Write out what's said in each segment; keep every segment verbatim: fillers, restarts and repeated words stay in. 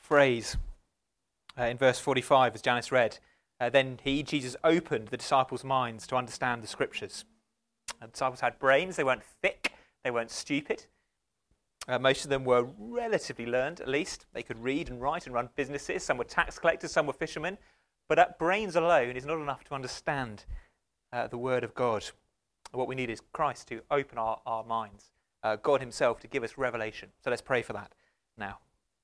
phrase uh, in verse forty-five, as Janice read. Uh, then he, Jesus, opened the disciples' minds to understand the scriptures. The disciples had brains, they weren't thick, they weren't stupid. Uh, most of them were relatively learned, at least. They could read and write and run businesses. Some were tax collectors, some were fishermen. But that brains alone is not enough to understand uh, the Word of God. What we need is Christ to open our, our minds, uh, God himself to give us revelation. So let's pray for that now.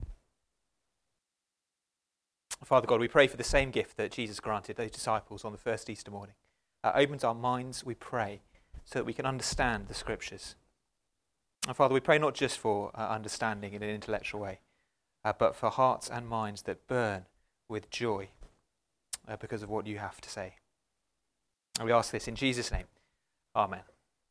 Father God, we pray for the same gift that Jesus granted those disciples on the first Easter morning. Uh, opens our minds, we pray, so that we can understand the Scriptures. And Father, we pray not just for uh, understanding in an intellectual way, uh, but for hearts and minds that burn with joy uh, because of what you have to say. And we ask this in Jesus' name. Amen.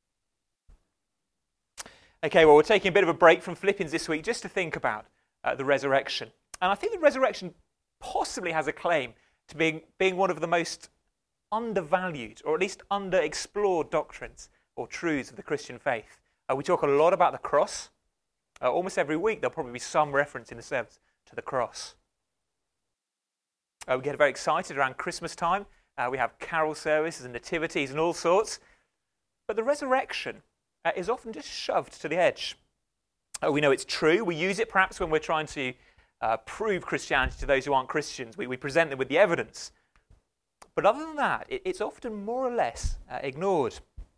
Okay, well, we're taking a bit of a break from Philippians this week just to think about uh, the resurrection. And I think the resurrection possibly has a claim to being, being one of the most undervalued, or at least underexplored doctrines or truths of the Christian faith. Uh, we talk a lot about the cross. Uh, almost every week there'll probably be some reference in the service to the cross. Uh, we get very excited around Christmas time. Uh, we have carol services and nativities and all sorts. But the resurrection uh, is often just shoved to the edge. Uh, we know it's true. We use it perhaps when we're trying to uh, prove Christianity to those who aren't Christians. We, we present them with the evidence. But other than that, it, it's often more or less uh, ignored.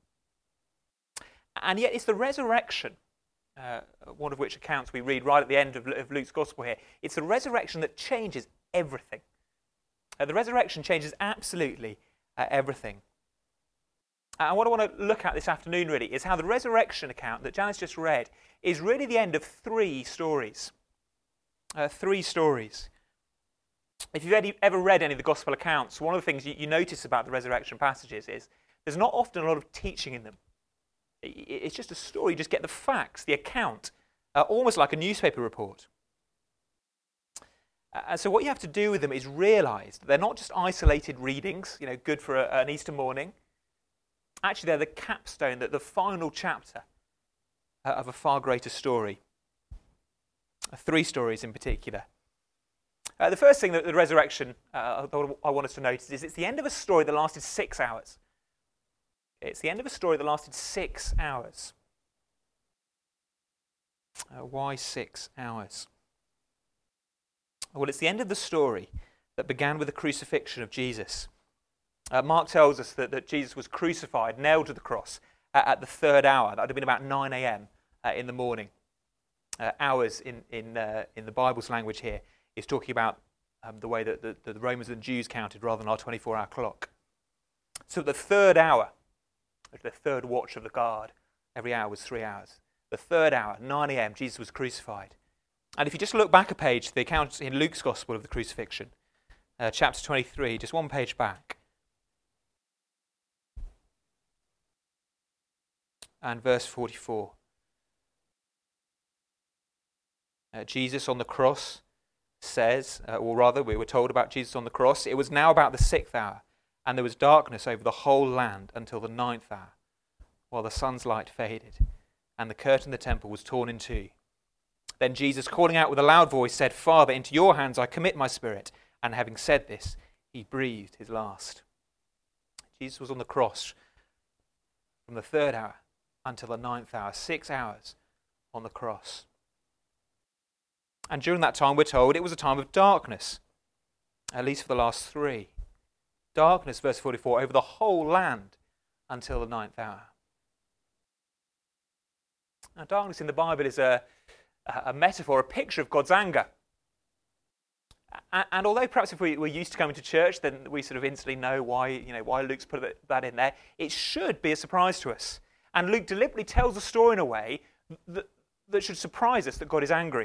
And yet it's the resurrection, uh, one of which accounts we read right at the end of, of Luke's Gospel here. It's the resurrection that changes everything. Uh, the resurrection changes absolutely uh, everything. And what I want to look at this afternoon really is how the resurrection account that Janice just read is really the end of three stories. Uh, three stories. If you've ever read any of the Gospel accounts, one of the things you, you notice about the resurrection passages is there's not often a lot of teaching in them. It's just a story. You just get the facts, the account, uh, almost like a newspaper report. And uh, so what you have to do with them is realize that they're not just isolated readings, you know, good for a, an Easter morning. Actually, they're the capstone, that the final chapter uh, of a far greater story. Uh, three stories in particular. Uh, the first thing that the resurrection uh, I want us to notice is it's the end of a story that lasted six hours. It's the end of a story that lasted six hours. Uh, why six hours? Well, it's the end of the story that began with the crucifixion of Jesus. Uh, Mark tells us that, that Jesus was crucified, nailed to the cross at, at the third hour. That would have been about nine a.m. Uh, in the morning. Uh, hours in in uh, in the Bible's language here is talking about um, the way that the, the Romans and Jews counted rather than our twenty-four hour clock. So the third hour, the third watch of the guard, every hour was three hours. The third hour, nine a.m., Jesus was crucified. And if you just look back a page, the account in Luke's Gospel of the crucifixion, uh, chapter twenty-three, just one page back. And verse forty-four. Uh, Jesus on the cross says, uh, or rather we were told about Jesus on the cross, it was now about the sixth hour, and there was darkness over the whole land until the ninth hour, while the sun's light faded, and the curtain of the temple was torn in two. Then Jesus, calling out with a loud voice, said, Father, into your hands I commit my spirit. And having said this, he breathed his last. Jesus was on the cross from the third hour until the ninth hour, six hours on the cross. And during that time, we're told, it was a time of darkness, at least for the last three. Darkness, verse forty-four, over the whole land until the ninth hour. Now, darkness in the Bible is a, a metaphor, a picture of God's anger. And, and although perhaps if we, we're used to coming to church, then we sort of instantly know why, you know, why Luke's put that in there, it should be a surprise to us. And Luke deliberately tells the story in a way that, that should surprise us that God is angry.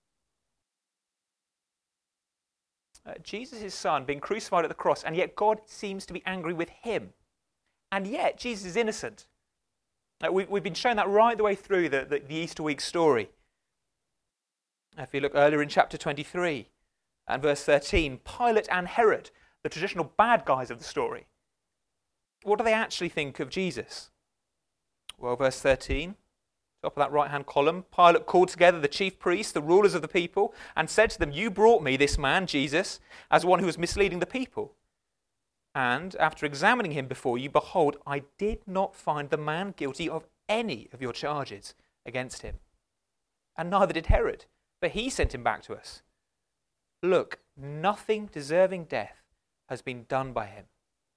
Uh, Jesus' son being crucified at the cross, and yet God seems to be angry with him. And yet Jesus is innocent. Uh, we, we've been shown that right the way through the, the, the Easter week story. If you look earlier in chapter twenty-three and verse thirteen, Pilate and Herod, the traditional bad guys of the story, what do they actually think of Jesus? Well, verse thirteen top of that right-hand column, Pilate called together the chief priests, the rulers of the people, and said to them, "You brought me this man, Jesus, as one who was misleading the people. And after examining him before you, behold, I did not find the man guilty of any of your charges against him. And neither did Herod, but he sent him back to us. Look, nothing deserving death has been done by him."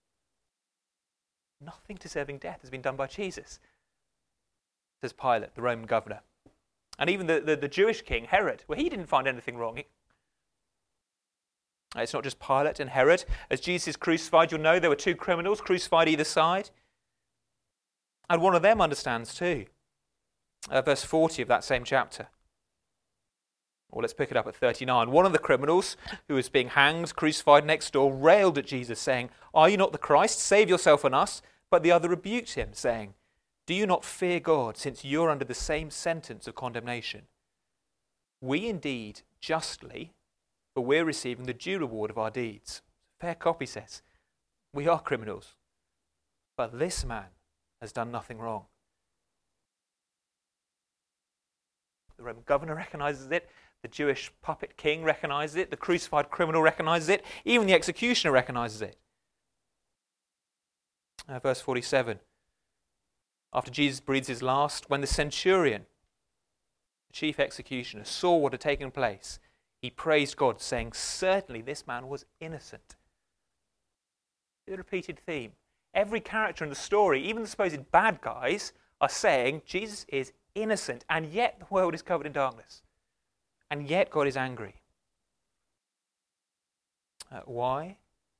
Nothing deserving death has been done by Jesus, says Pilate, the Roman governor. And even the, the, the Jewish king, Herod, well, he didn't find anything wrong. It's not just Pilate and Herod. As Jesus is crucified, you'll know there were two criminals crucified either side. And one of them understands too. Uh, verse forty of that same chapter. Or let's pick it up at thirty-nine. One of the criminals who was being hanged, crucified next door, railed at Jesus, saying, "Are you not the Christ? Save yourself and us." But the other rebuked him, saying, "Do you not fear God, since you're under the same sentence of condemnation? We indeed justly, for we're receiving the due reward of our deeds." Fair copy says, we are criminals, but this man has done nothing wrong. The Roman governor recognizes it. The Jewish puppet king recognizes it. The crucified criminal recognizes it. Even the executioner recognizes it. Uh, verse forty-seven. After Jesus breathes his last, when the centurion, the chief executioner, saw what had taken place, he praised God, saying, "Certainly this man was innocent." The repeated theme. Every character in the story, even the supposed bad guys, are saying Jesus is innocent, and yet the world is covered in darkness. And yet God is angry. Uh, why?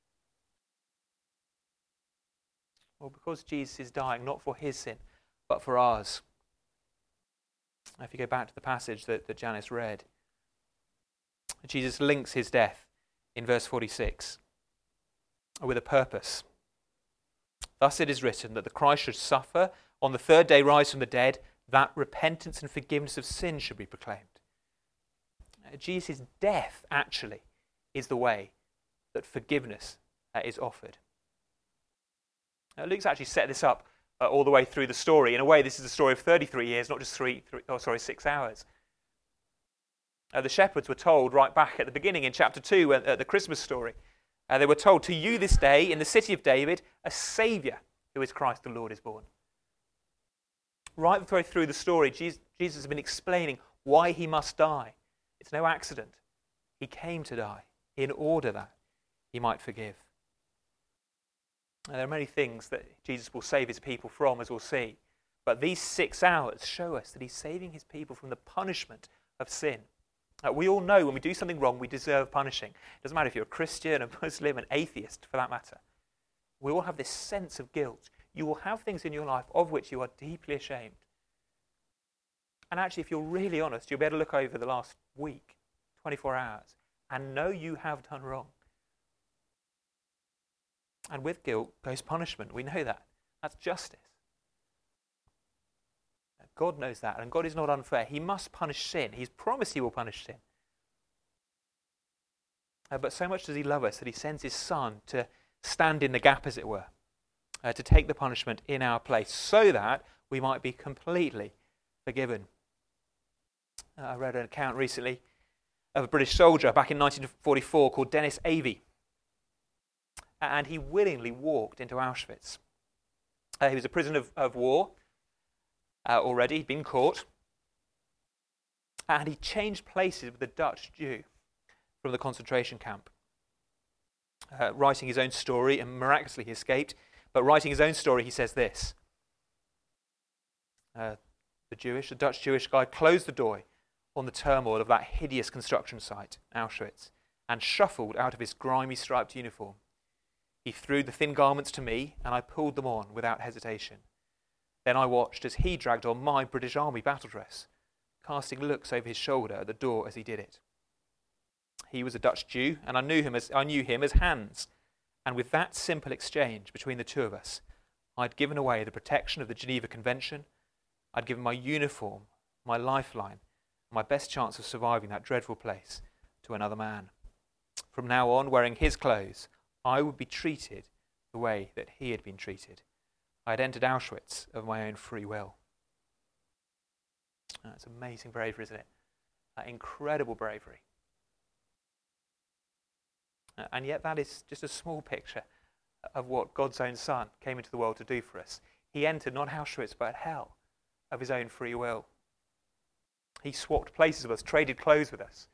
Well, because Jesus is dying not for his sin, but for ours. If you go back to the passage that, that Janice read, Jesus links his death in verse forty-six with a purpose. "Thus it is written that the Christ should suffer, on the third day rise from the dead, that repentance and forgiveness of sin should be proclaimed." Uh, Jesus' death actually is the way that forgiveness uh, is offered. Uh, Luke's actually set this up uh, all the way through the story. In a way, this is a story of thirty-three years, not just three, three oh, sorry, six hours. Uh, the shepherds were told right back at the beginning in chapter two, uh, uh, the Christmas story, uh, they were told, "To you this day, in the city of David, a Saviour, who is Christ the Lord, is born." Right the way through the story, Jesus, Jesus has been explaining why he must die. It's no accident. He came to die in order that he might forgive. Now, there are many things that Jesus will save his people from, as we'll see. But these six hours show us that he's saving his people from the punishment of sin. Uh, we all know when we do something wrong, we deserve punishing. It doesn't matter if you're a Christian, a Muslim, an atheist, for that matter. We all have this sense of guilt. You will have things in your life of which you are deeply ashamed. And actually, if you're really honest, you'll be able to look over the last week, twenty-four hours, and know you have done wrong. And with guilt goes punishment. We know that. That's justice. God knows that, and God is not unfair. He must punish sin. He's promised he will punish sin. Uh, but so much does he love us that he sends his Son to stand in the gap, as it were, uh, to take the punishment in our place, so that we might be completely forgiven. Uh, I read an account recently of a British soldier back in nineteen forty-four called Dennis Avey, and he willingly walked into Auschwitz. Uh, he was a prisoner of, of war uh, already, he'd been caught, and he changed places with a Dutch Jew from the concentration camp. Uh, writing his own story, and miraculously he escaped, but writing his own story, he says this. Uh, the Jewish, the Dutch Jewish guy closed the door on the turmoil of that hideous construction site, Auschwitz, and shuffled out of his grimy striped uniform. He threw the thin garments to me, and I pulled them on without hesitation. Then I watched as he dragged on my British Army battle dress, casting looks over his shoulder at the door as he did it. He was a Dutch Jew, and I knew him as I knew him as Hans. And with that simple exchange between the two of us, I'd given away the protection of the Geneva Convention. I'd given my uniform, my lifeline, my best chance of surviving that dreadful place to another man. From now on, wearing his clothes, I would be treated the way that he had been treated. I had entered Auschwitz of my own free will. Uh, it's amazing bravery, isn't it? Uh, incredible bravery. Uh, and yet that is just a small picture of what God's own Son came into the world to do for us. He entered not Auschwitz but hell of his own free will. He swapped places with us, traded clothes with us.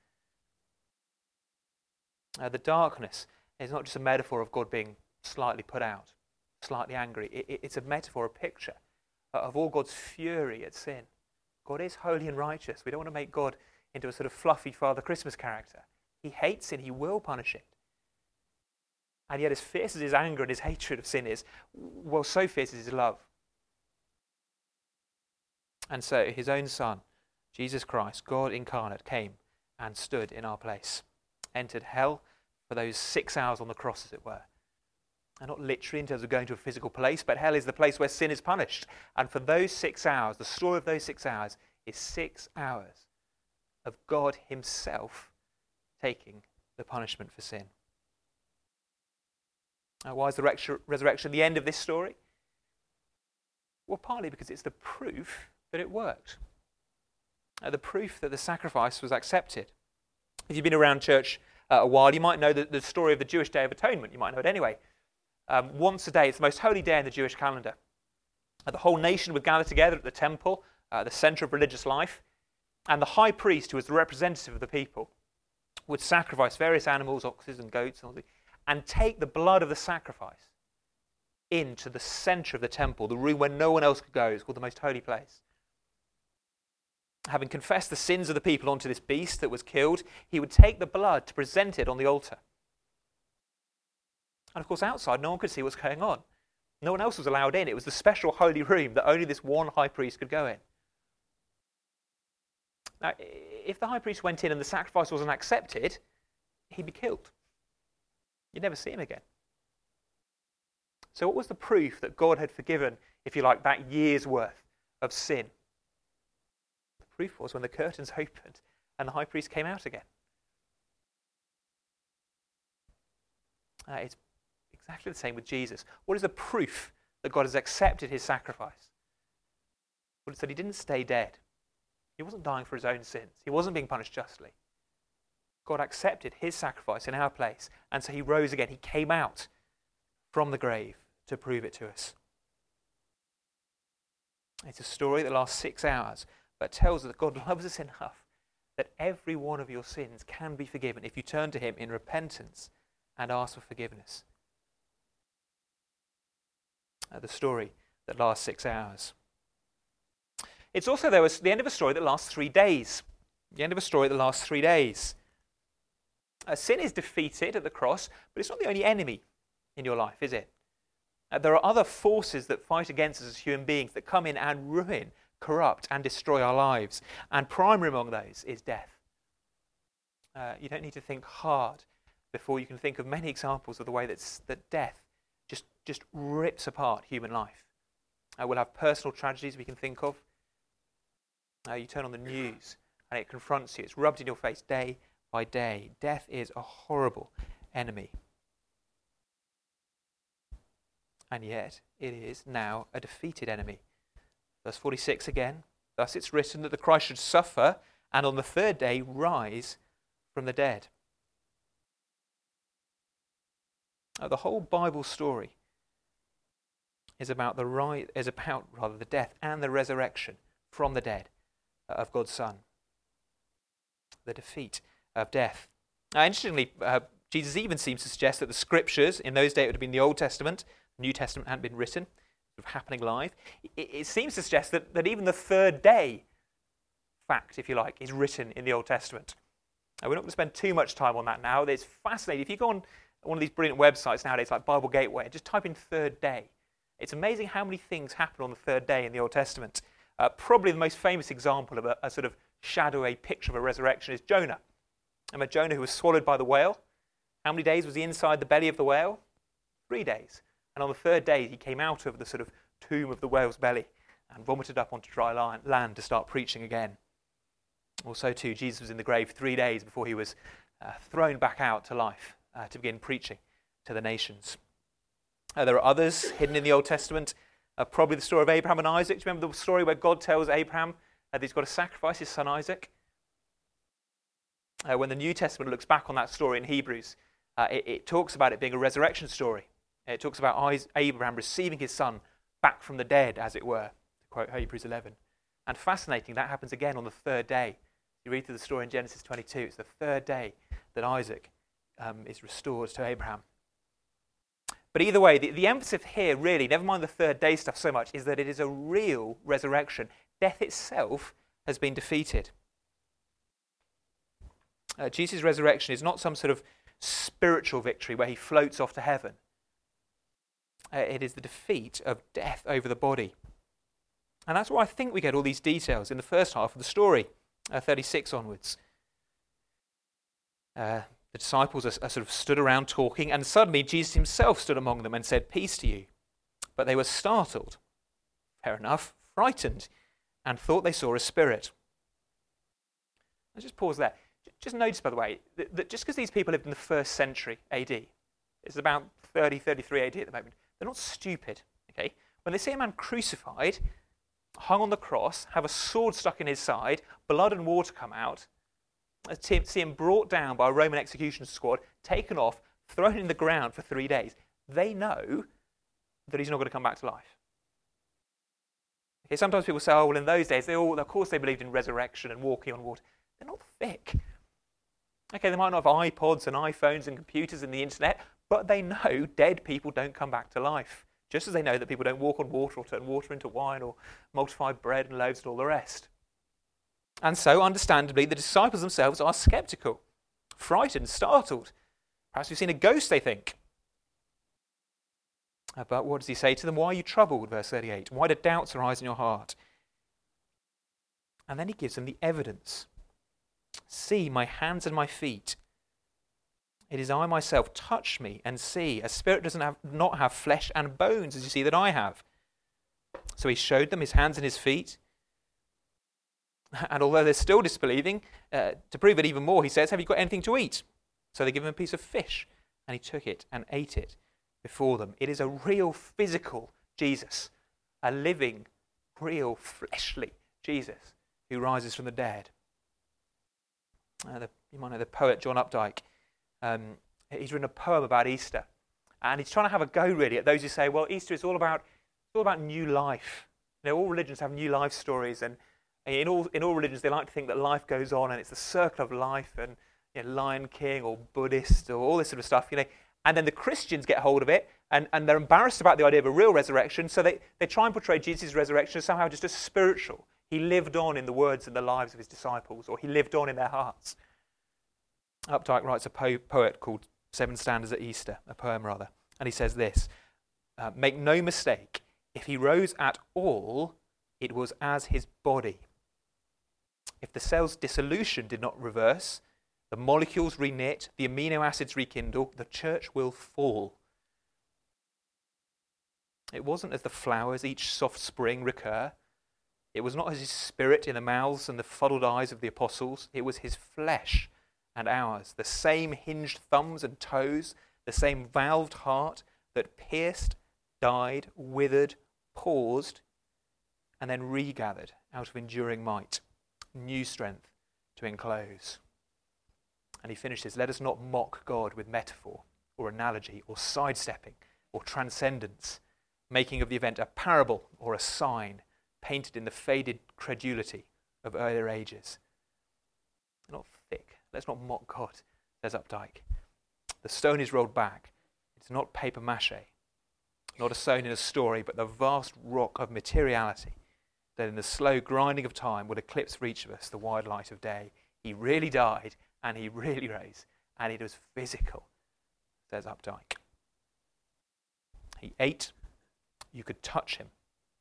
Uh, the darkness is not just a metaphor of God being slightly put out, slightly angry. It, it, it's a metaphor, a picture of all God's fury at sin. God is holy and righteous. We don't want to make God into a sort of fluffy Father Christmas character. He hates sin. He will punish it. And yet as fierce as his anger and his hatred of sin is, well, so fierce is his love. And so his own Son, Jesus Christ, God incarnate, came and stood in our place, entered hell for those six hours on the cross, as it were. And not literally in terms of going to a physical place, but hell is the place where sin is punished. And for those six hours, the story of those six hours is six hours of God himself taking the punishment for sin. Now, why is the re- resurrection the end of this story? Well, partly because it's the proof that it worked. Uh, the proof that the sacrifice was accepted. If you've been around church uh, a while, you might know the, the story of the Jewish Day of Atonement. You might know it anyway. Um, once a day, it's the most holy day in the Jewish calendar. Uh, the whole nation would gather together at the temple, uh, the center of religious life, and the high priest, who was the representative of the people, would sacrifice various animals, oxes and goats, and, all the, and take the blood of the sacrifice into the center of the temple, the room where no one else could go. It's called the most holy place. Having confessed the sins of the people onto this beast that was killed, he would take the blood to present it on the altar. And of course, outside, no one could see what's going on. No one else was allowed in. It was the special holy room that only this one high priest could go in. Now, if the high priest went in and the sacrifice wasn't accepted, he'd be killed. You'd never see him again. So what was the proof that God had forgiven, if you like, that year's worth of sin? The proof was when the curtains opened and the high priest came out again. Uh, it's exactly the same with Jesus. What is the proof that God has accepted his sacrifice? Well, it's that he didn't stay dead. He wasn't dying for his own sins. He wasn't being punished justly. God accepted his sacrifice in our place, and so he rose again. He came out from the grave to prove it to us. It's a story that lasts six hours, but tells us that God loves us enough that every one of your sins can be forgiven if you turn to him in repentance and ask for forgiveness. Uh, the story that lasts six hours. It's also there was the end of a story that lasts three days. The end of a story that lasts three days. Uh, sin is defeated at the cross, but it's not the only enemy in your life, is it? Uh, there are other forces that fight against us as human beings that come in and ruin, corrupt, and destroy our lives. And primary among those is death. Uh, you don't need to think hard before you can think of many examples of the way that, that death just, just rips apart human life. Uh, we'll have personal tragedies we can think of. Uh, you turn on the news and it confronts you. It's rubbed in your face day by day. Death is a horrible enemy. And yet it is now a defeated enemy. Verse forty-six again. Thus it's written that the Christ should suffer and on the third day rise from the dead. Now, the whole Bible story is about the rise, is about rather the death and the resurrection from the dead of God's Son. The defeat of death. Now, interestingly, uh, Jesus even seems to suggest that the scriptures, in those days it would have been the Old Testament, the New Testament hadn't been written, sort of happening live. It, it seems to suggest that, that even the third day fact, if you like, is written in the Old Testament. Now, we're not going to spend too much time on that now. It's fascinating. If you go on one of these brilliant websites nowadays like Bible Gateway, just type in third day. It's amazing how many things happen on the third day in the Old Testament. Uh, probably the most famous example of a, a sort of shadowy picture of a resurrection is Jonah. Remember Jonah, who was swallowed by the whale? How many days was he inside the belly of the whale? Three days. And on the third day, he came out of the sort of tomb of the whale's belly and vomited up onto dry land to start preaching again. Also, too, Jesus was in the grave three days before he was uh, thrown back out to life uh, to begin preaching to the nations. Uh, there are others hidden in the Old Testament. Uh, probably the story of Abraham and Isaac. Do you remember the story where God tells Abraham uh, that he's got to sacrifice his son Isaac. Uh, when the New Testament looks back on that story in Hebrews, uh, it, it talks about it being a resurrection story. It talks about Abraham receiving his son back from the dead, as it were, to quote Hebrews eleven. And fascinating, that happens again on the third day. You read through the story in Genesis twenty-two, it's the third day that Isaac um, is restored to Abraham. But either way, the, the emphasis here really, never mind the third day stuff so much, is that it is a real resurrection. Death itself has been defeated. Uh, Jesus' resurrection is not some sort of spiritual victory where he floats off to heaven. Uh, it is the defeat of death over the body. And that's why I think we get all these details in the first half of the story, uh, thirty-six onwards. Uh, the disciples are, are sort of stood around talking, and suddenly Jesus himself stood among them and said, "Peace to you." But they were startled, fair enough, frightened, and thought they saw a spirit. Let's just pause there. Just notice, by the way, that, that just because these people lived in the first century A D, it's about thirty, thirty-three A D at the moment, they're not stupid, okay? When they see a man crucified, hung on the cross, have a sword stuck in his side, blood and water come out, see him brought down by a Roman execution squad, taken off, thrown in the ground for three days, they know that he's not going to come back to life. Okay, sometimes people say, oh, well, in those days, they all, of course they believed in resurrection and walking on water. They're not thick. Okay, they might not have iPods and iPhones and computers and the internet, but they know dead people don't come back to life. Just as they know that people don't walk on water or turn water into wine or multiply bread and loaves and all the rest. And so, understandably, the disciples themselves are skeptical, frightened, startled. Perhaps we've seen a ghost, they think. But what does he say to them? Why are you troubled? Verse thirty-eight. Why do doubts arise in your heart? And then he gives them the evidence. See my hands and my feet. It is I myself. Touch me and see. A spirit doesn't have, not have flesh and bones, as you see that I have. So he showed them his hands and his feet. And although they're still disbelieving, uh, to prove it even more, he says, have you got anything to eat? So they give him a piece of fish, and he took it and ate it before them. It is a real physical Jesus, a living, real, fleshly Jesus who rises from the dead. Uh, the, you might know the poet John Updike. Um, he's written a poem about Easter, and he's trying to have a go really at those who say, well, Easter is all about it's all about new life. You know, all religions have new life stories, and in all in all religions they like to think that life goes on and it's the circle of life, and you know, Lion King or Buddhist or all this sort of stuff. You know, and then the Christians get hold of it, and, and they're embarrassed about the idea of a real resurrection, so they, they try and portray Jesus' resurrection as somehow just as spiritual. He lived on in the words and the lives of his disciples, or he lived on in their hearts. Updike writes a po- poet called Seven Stanzas at Easter, a poem rather, and he says this, uh, make no mistake, if he rose at all, it was as his body. If the cell's dissolution did not reverse, the molecules reknit, the amino acids rekindle, the church will fall. It wasn't as the flowers each soft spring recur. It was not as his spirit in the mouths and the fuddled eyes of the apostles. It was his flesh and ours, the same hinged thumbs and toes, the same valved heart that pierced, died, withered, paused, and then regathered out of enduring might, new strength to enclose. And he finishes, let us not mock God with metaphor or analogy or sidestepping or transcendence, making of the event a parable or a sign painted in the faded credulity of earlier ages. They're not thick. Let's not mock God, says Updike. The stone is rolled back. It's not paper mache, not a stone in a story, but the vast rock of materiality that in the slow grinding of time would eclipse for each of us the wide light of day. He really died, and he really rose, and it was physical, says Updike. He ate. You could touch him.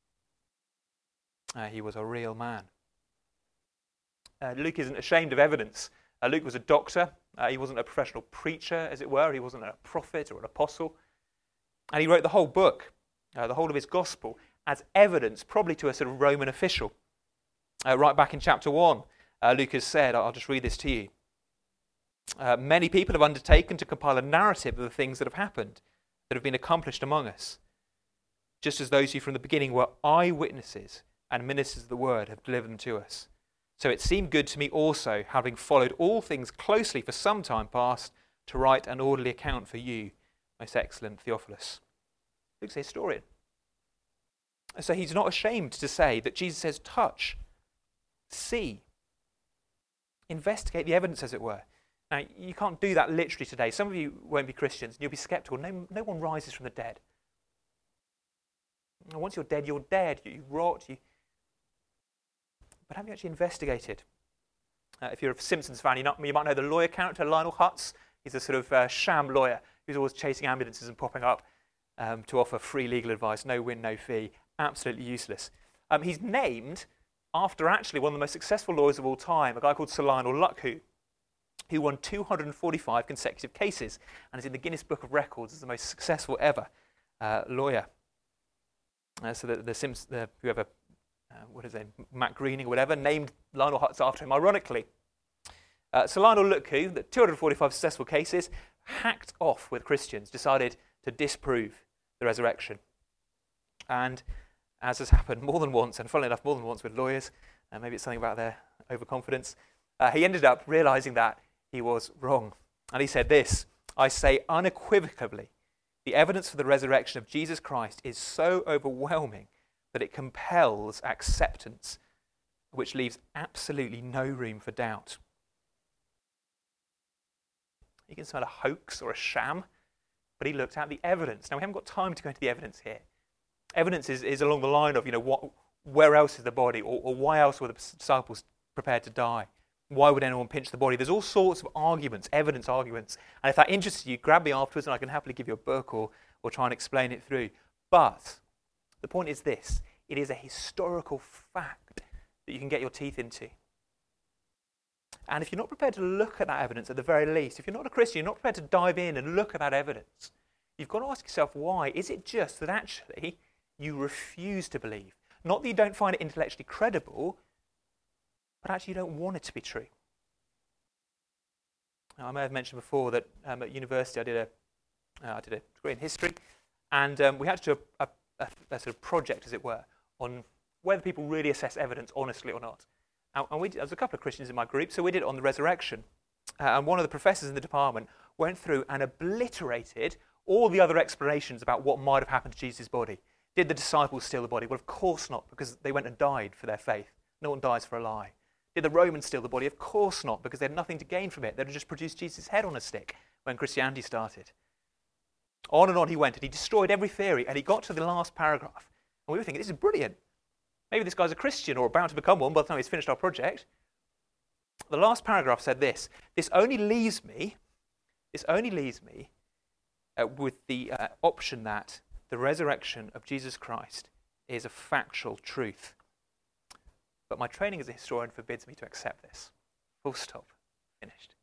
Uh, he was a real man. Uh, Luke isn't ashamed of evidence. Uh, Luke was a doctor. Uh, he wasn't a professional preacher, as it were. He wasn't a prophet or an apostle. And he wrote the whole book, uh, the whole of his gospel, as evidence, probably to a sort of Roman official. Uh, right back in chapter one, uh, Luke has said, I'll just read this to you. Uh, many people have undertaken to compile a narrative of the things that have happened, that have been accomplished among us, just as those who from the beginning were eyewitnesses and ministers of the word have delivered them to us. So it seemed good to me also, having followed all things closely for some time past, to write an orderly account for you, most excellent Theophilus. Luke's a historian. So he's not ashamed to say that Jesus says, touch, see, investigate the evidence, as it were. Now, you can't do that literally today. Some of you won't be Christians, and you'll be skeptical. No, no one rises from the dead. Once you're dead, you're dead. You rot. You... But have you actually investigated? Uh, if you're a Simpsons fan, you, not, you might know the lawyer character, Lionel Hutz. He's a sort of uh, sham lawyer who's always chasing ambulances and popping up um, to offer free legal advice. No win, no fee. Absolutely useless. Um, he's named after actually one of the most successful lawyers of all time, a guy called Sir Lionel Luckhoo, who won two hundred forty-five consecutive cases and is in the Guinness Book of Records as the most successful ever uh, lawyer. Uh, so the, the, Sims, the whoever, uh, what is it, Matt Greening or whatever, named Lionel Hutz after him, ironically. Uh, Sir Lionel Luckhoo, the two hundred forty-five successful cases, hacked off with Christians, decided to disprove the resurrection. And as has happened more than once, and funnily enough, more than once with lawyers, and uh, maybe it's something about their overconfidence, uh, he ended up realizing that he was wrong. And he said this, I say unequivocally, the evidence for the resurrection of Jesus Christ is so overwhelming that it compels acceptance, which leaves absolutely no room for doubt. You can smell a hoax or a sham, but he looked at the evidence. Now, we haven't got time to go into the evidence here. Evidence is, is along the line of, you know, what, where else is the body, or, or why else were the disciples prepared to die? Why would anyone pinch the body? There's all sorts of arguments, evidence arguments. And if that interests you, grab me afterwards and I can happily give you a book or, or try and explain it through. But the point is this, it is a historical fact that you can get your teeth into. And if you're not prepared to look at that evidence at the very least, if you're not a Christian, you're not prepared to dive in and look at that evidence, you've got to ask yourself why. Is it just that actually you refuse to believe? Not that you don't find it intellectually credible, but actually you don't want it to be true. Now, I may have mentioned before that um, at university I did a, uh, I did a degree in history, and um, we had to do a, a, a sort of project, as it were, on whether people really assess evidence honestly or not. And, and we did, there was a couple of Christians in my group, so we did it on the resurrection. Uh, and one of the professors in the department went through and obliterated all the other explanations about what might have happened to Jesus' body. Did the disciples steal the body? Well, of course not, because they went and died for their faith. No one dies for a lie. Did the Romans steal the body? Of course not, because they had nothing to gain from it. They'd have just produced Jesus' head on a stick when Christianity started. On and on he went, and he destroyed every theory, and he got to the last paragraph. And we were thinking, this is brilliant. Maybe this guy's a Christian or about to become one by the time he's finished our project. The last paragraph said this, this only leaves me, this only leaves me uh, with the uh, option that the resurrection of Jesus Christ is a factual truth. But my training as a historian forbids me to accept this. Full stop. Finished.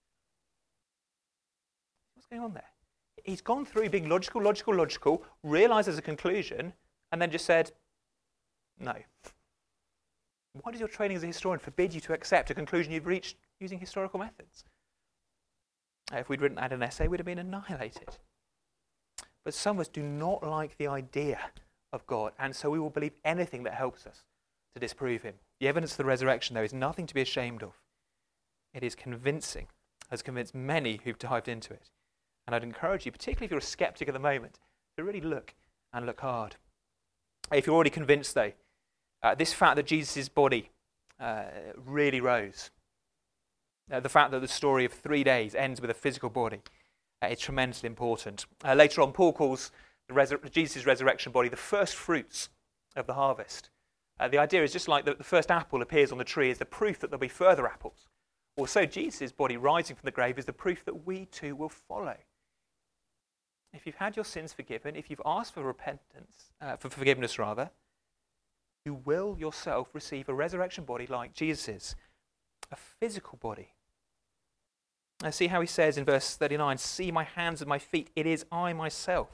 What's going on there? He's gone through being logical, logical, logical, realised as a conclusion, and then just said, no. Why does your training as a historian forbid you to accept a conclusion you've reached using historical methods? If we'd written out an essay, we'd have been annihilated. But some of us do not like the idea of God, and so we will believe anything that helps us to disprove him. The evidence of the resurrection, though, is nothing to be ashamed of. It is convincing, has convinced many who've dived into it. And I'd encourage you, particularly if you're a skeptic at the moment, to really look and look hard. If you're already convinced, though, uh, this fact that Jesus' body uh, really rose, uh, the fact that the story of three days ends with a physical body, uh, is tremendously important. Uh, later on, Paul calls the resur- Jesus' resurrection body the first fruits of the harvest. Uh, the idea is just like the, the first apple appears on the tree is the proof that there'll be further apples. Or so Jesus' body rising from the grave is the proof that we too will follow. If you've had your sins forgiven, if you've asked for repentance, uh, for forgiveness rather, you will yourself receive a resurrection body like Jesus', a physical body. Now see how he says in verse thirty-nine, see my hands and my feet, it is I myself.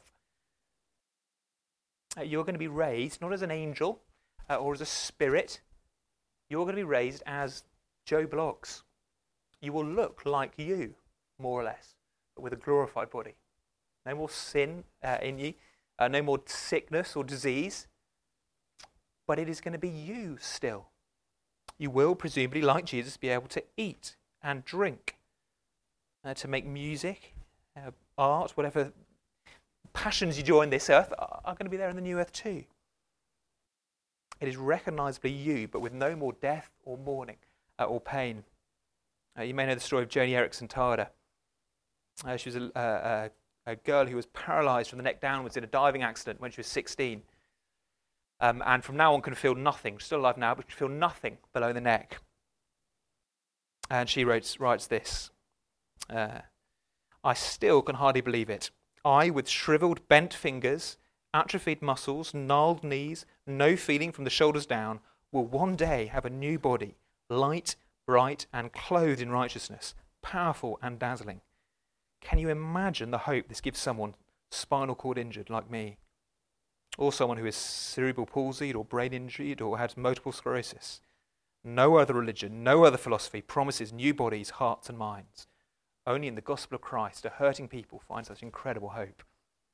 Uh, you're going to be raised not as an angel, Uh, or as a spirit, you're going to be raised as Joe Bloggs. You will look like you, more or less, but with a glorified body. No more sin uh, in you, uh, no more sickness or disease. but it is going to be you still. You will, presumably, like Jesus, be able to eat and drink, uh, to make music, uh, art, whatever passions you join this earth are, are going to be there in the new earth too. It is recognisably you, but with no more death or mourning uh, or pain. Uh, you may know the story of Joni Eareckson Tada. Uh, she was a, a, a girl who was paralysed from the neck downwards in a diving accident when she was sixteen. Um, and from now on can feel nothing. She's still alive now, but can feel nothing below the neck. And she writes, writes this. Uh, I still can hardly believe it. I, with shriveled, bent fingers, atrophied muscles, gnarled knees, no feeling from the shoulders down, will one day have a new body, light, bright, and clothed in righteousness, powerful and dazzling. Can you imagine the hope this gives someone spinal cord injured like me? Or someone who is cerebral palsied or brain injured or has multiple sclerosis? No other religion, no other philosophy promises new bodies, hearts and minds. Only in the gospel of Christ do hurting people find such incredible hope.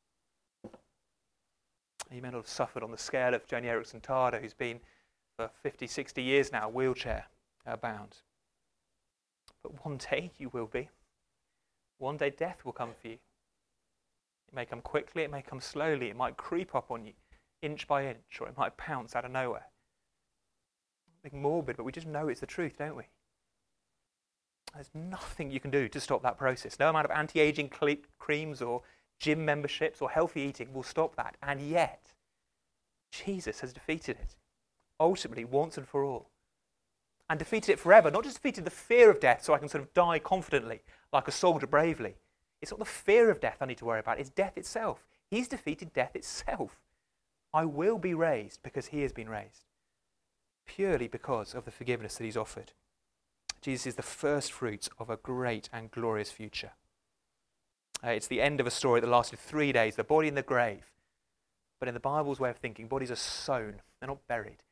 You may not have suffered on the scale of Joni Eareckson Tada, who's been for fifty, sixty years now wheelchair uh, bound. But one day you will be. One day death will come for you. It may come quickly, it may come slowly, it might creep up on you inch by inch, or it might pounce out of nowhere. It's morbid, but we just know it's the truth, don't we? There's nothing you can do to stop that process. No amount of anti-aging cle- creams or gym memberships or healthy eating will stop that. And yet, Jesus has defeated it, ultimately, once and for all. And defeated it forever. Not just defeated the fear of death so I can sort of die confidently, like a soldier bravely. It's not the fear of death I need to worry about, it's death itself. He's defeated death itself. I will be raised because he has been raised, purely because of the forgiveness that he's offered. Jesus is the first fruits of a great and glorious future. Uh, it's the end of a story that lasted three days, the body in the grave. But in the Bible's way of thinking, bodies are sown, they're not buried.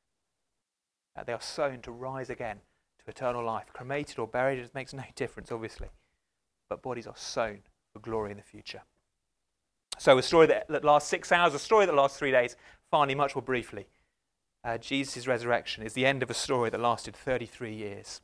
Uh, they are sown to rise again to eternal life. Cremated or buried, it makes no difference, obviously. But bodies are sown for glory in the future. So a story that, that lasts six hours, a story that lasts three days, finally, much more briefly. Uh, Jesus' resurrection is the end of a story that lasted thirty-three years.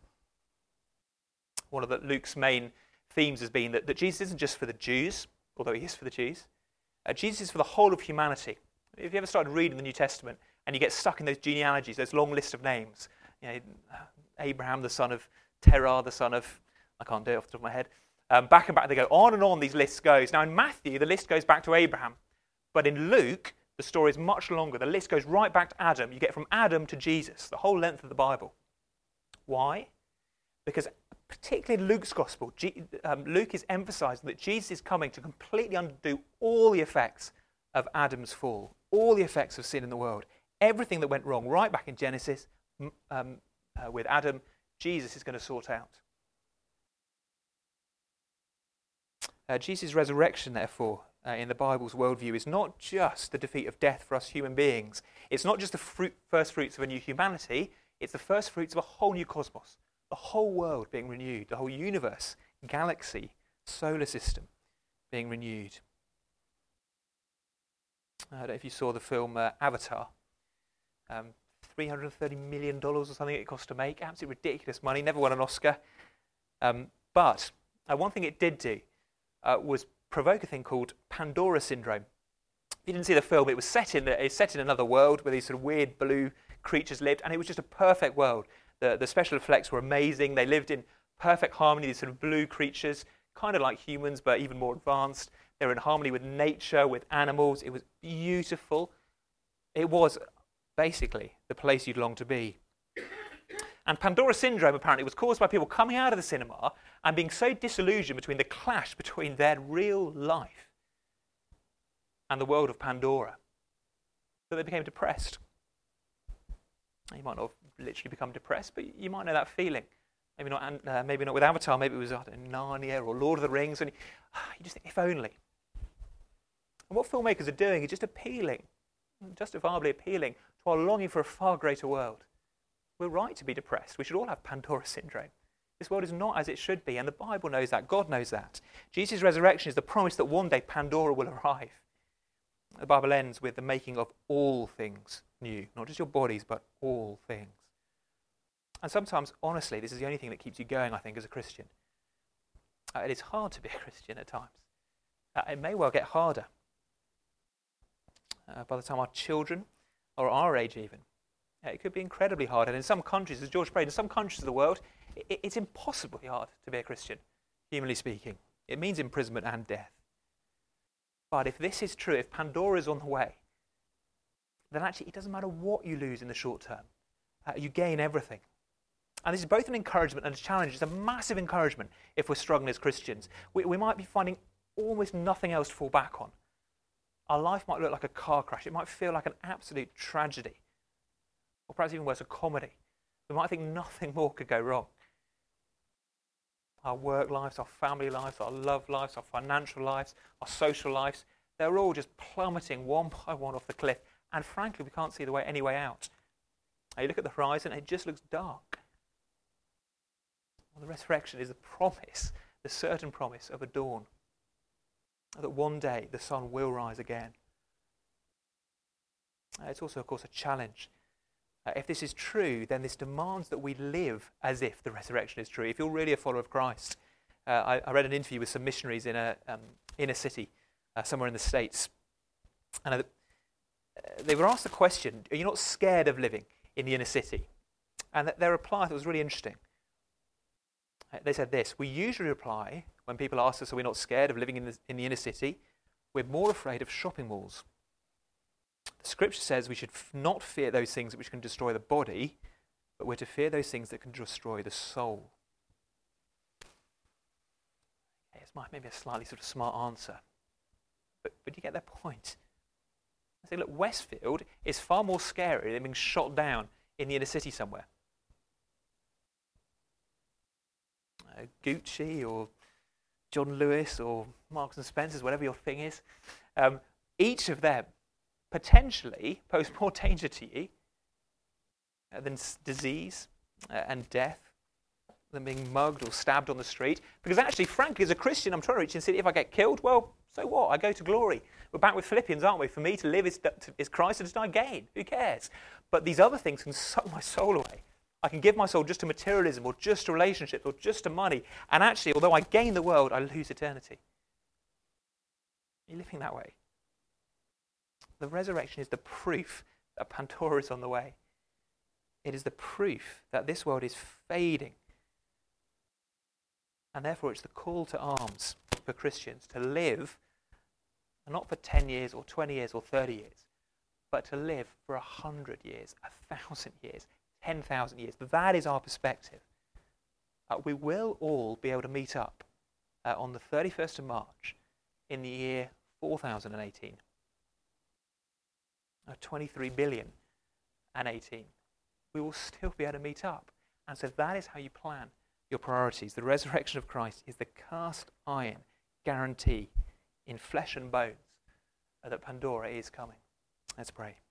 One of the, Luke's main themes has been that, that Jesus isn't just for the Jews, although he is for the Jews. Uh, Jesus is for the whole of humanity. If you ever started reading the New Testament and you get stuck in those genealogies, those long list of names, you know, Abraham, the son of Terah, the son of, I can't do it off the top of my head, um, back and back they go, on and on these lists goes. Now in Matthew, the list goes back to Abraham, but in Luke, the story is much longer. The list goes right back to Adam. You get from Adam to Jesus, the whole length of the Bible. Why? Because particularly in Luke's gospel, G- um, Luke is emphasizing that Jesus is coming to completely undo all the effects of Adam's fall, all the effects of sin in the world. Everything that went wrong right back in Genesis um, uh, with Adam, Jesus is going to sort out. Uh, Jesus' resurrection, therefore, uh, in the Bible's worldview is not just the defeat of death for us human beings. It's not just the fruit, first fruits of a new humanity. It's the first fruits of a whole new cosmos. The whole world being renewed, the whole universe, galaxy, solar system being renewed. I don't know if you saw the film uh, Avatar. Um, three hundred thirty million dollars or something it cost to make. Absolutely ridiculous money. Never won an Oscar. Um, but uh, one thing it did do uh, was provoke a thing called Pandora syndrome. If you didn't see the film, it was set in it's set in another world where these sort of weird blue creatures lived, and it was just a perfect world. The, the special effects were amazing. They lived in perfect harmony, these sort of blue creatures, kind of like humans, but even more advanced. They were in harmony with nature, with animals. It was beautiful. It was basically the place you'd long to be. And Pandora syndrome, apparently, was caused by people coming out of the cinema and being so disillusioned between the clash between their real life and the world of Pandora that they became depressed. You might not have literally become depressed, but you might know that feeling. Maybe not, uh, maybe not with Avatar. Maybe it was I don't know, Narnia or Lord of the Rings, and you, you just think, if only. And what filmmakers are doing is just appealing, justifiably appealing, to our longing for a far greater world. We're right to be depressed. We should all have Pandora syndrome. This world is not as it should be, and the Bible knows that. God knows that. Jesus' resurrection is the promise that one day Pandora will arrive. The Bible ends with the making of all things new, not just your bodies, but all things. And sometimes, honestly, this is the only thing that keeps you going, I think, as a Christian. Uh, it is hard to be a Christian at times. Uh, it may well get harder. Uh, by the time our children are our age even, uh, it could be incredibly hard. And in some countries, as George prayed, in some countries of the world, it, it's impossibly hard to be a Christian, humanly speaking. It means imprisonment and death. But if this is true, if Pandora is on the way, then actually it doesn't matter what you lose in the short term. Uh, you gain everything. And this is both an encouragement and a challenge. It's a massive encouragement if we're struggling as Christians. We, we might be finding almost nothing else to fall back on. Our life might look like a car crash. It might feel like an absolute tragedy. Or perhaps even worse, a comedy. We might think nothing more could go wrong. Our work lives, our family lives, our love lives, our financial lives, our social lives, they're all just plummeting one by one off the cliff. And frankly, we can't see the way any way out. Now you look at the horizon, it just looks dark. Well, the resurrection is the promise, the certain promise of a dawn. That one day the sun will rise again. Uh, it's also, of course, a challenge. Uh, if this is true, then this demands that we live as if the resurrection is true. If you're really a follower of Christ, uh, I, I read an interview with some missionaries in a um, inner city, uh, somewhere in the States, and uh, they were asked the question, are you not scared of living in the inner city? And th- their reply that was really interesting. Uh, they said this: we usually reply when people ask us, are we not scared of living in the, in the inner city? We're more afraid of shopping malls. The scripture says we should f- not fear those things which can destroy the body, but we're to fear those things that can destroy the soul. Okay, it's maybe a slightly sort of smart answer, but, but you get their point. I say, look, Westfield is far more scary than being shot down in the inner city somewhere. Uh, Gucci or John Lewis or Marks and Spencer's, whatever your thing is, um, each of them potentially pose more danger to you uh, than s- disease uh, and death, than being mugged or stabbed on the street. Because actually, frankly, as a Christian, I'm trying to reach in city. If I get killed, well, so what? I go to glory. We're back with Philippians, aren't we? For me to live is, to, is Christ, and to die gain. Who cares? But these other things can suck my soul away. I can give my soul just to materialism or just to relationships or just to money. And actually, although I gain the world, I lose eternity. Are you living that way? The resurrection is the proof that Pandora is on the way. It is the proof that this world is fading. And therefore it's the call to arms for Christians to live, not for ten years or twenty years or thirty years, but to live for a hundred years, a thousand years, ten thousand years. That is our perspective. Uh, we will all be able to meet up uh, on the thirty-first of March in the year four thousand eighteen. Uh, twenty-three billion and eighteen. We will still be able to meet up. And so that is how you plan your priorities. The resurrection of Christ is the cast iron guarantee in flesh and bones uh, that Pandora is coming. Let's pray.